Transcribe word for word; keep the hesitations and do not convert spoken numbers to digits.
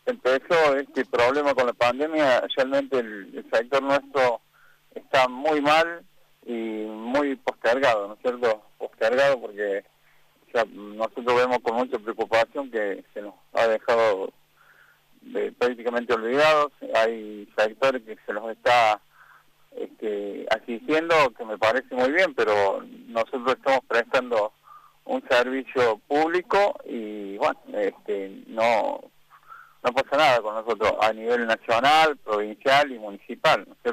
empezó este problema con la pandemia, realmente el, el sector nuestro está muy mal y muy postergado, ¿no es cierto? Postergado porque ya nosotros vemos con mucha preocupación que se nos ha dejado de, prácticamente olvidados. Hay sectores que se los está este, asistiendo, que me parece muy bien, pero nosotros estamos prestando un servicio público y bueno, este, no no pasa nada con nosotros a nivel nacional, provincial y municipal, ¿no es cierto?